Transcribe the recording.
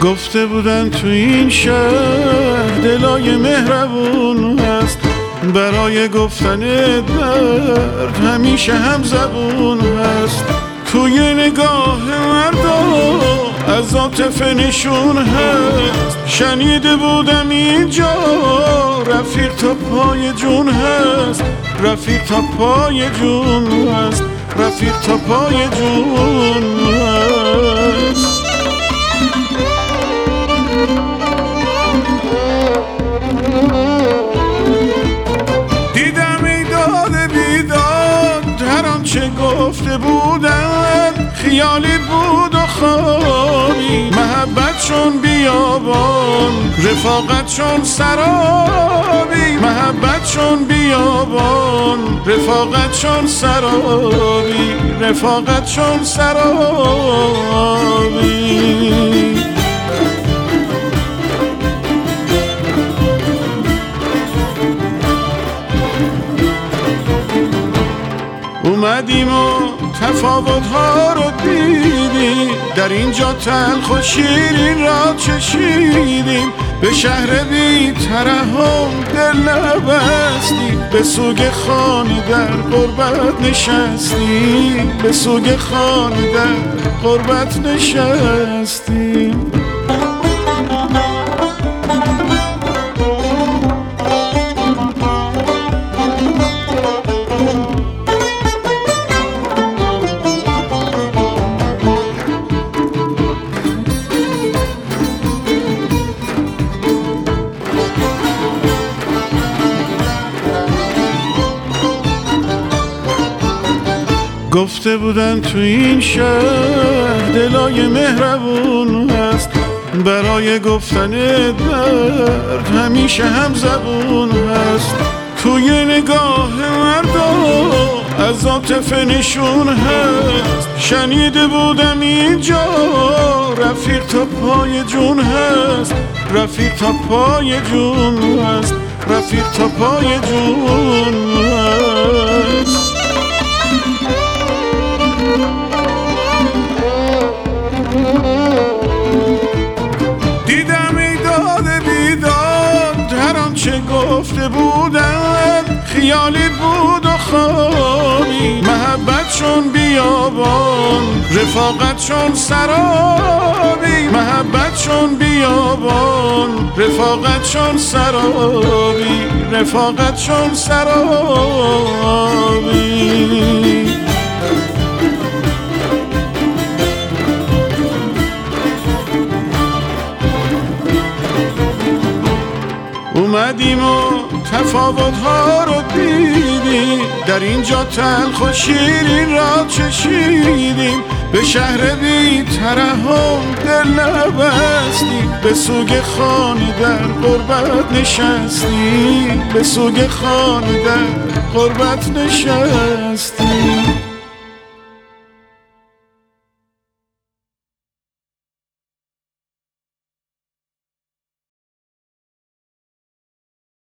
گفته بودن تو این شهر دلای مهربون هست، برای گفتن درد همیشه هم زبون هست. توی نگاه مردا از عاطفه نشون هست، شنیده بودم اینجا رفیق تا پای جون هست، رفیق تا پای جون هست، رفیق تا پای جون هست. دیدم ای داد بیداد هر آنچه گفته بودن خیالی بود و خوابی، محبت چون بیابان رفاقت چون سرابی، محبت چون بیابان رفاقت چون سرابی، رفاقت چون سرابی. اومدیم و تفاوت‌ها رو دیدیم، در اینجا تلخ و شیرین را چشیدیم، به شهر بی ترحم دل نبستیم، به سوگ خانه در غربت نشستیم، به سوگ خانه در غربت نشستیم. گفته بودن تو این شهر دلای مهربون هست، برای گفتن درد همیشه هم زبون هست. توی نگاه مردا از عاطفه نشون هست، شنیده بودم اینجا رفیق تا پای جون هست، رفیق تا پای جون هست، رفیق تا پای جون هست. دیدم ای داد بیداد هر آنچه گفته بودن خیالی بود و خوابی، محبت چون بیابان رفاقت چون سرابی، محبت چون بیابان رفاقت چون سرابی، رفاقت چون سرابی. اومدیم و تفاوت‌ها رو دیدیم، در اینجا تلخ و شیرین را چشیدیم، به شهر بی ترحم دل نبستیم، به سوگ خانه در غربت نشستیم، به سوگ خانه در غربت نشستیم.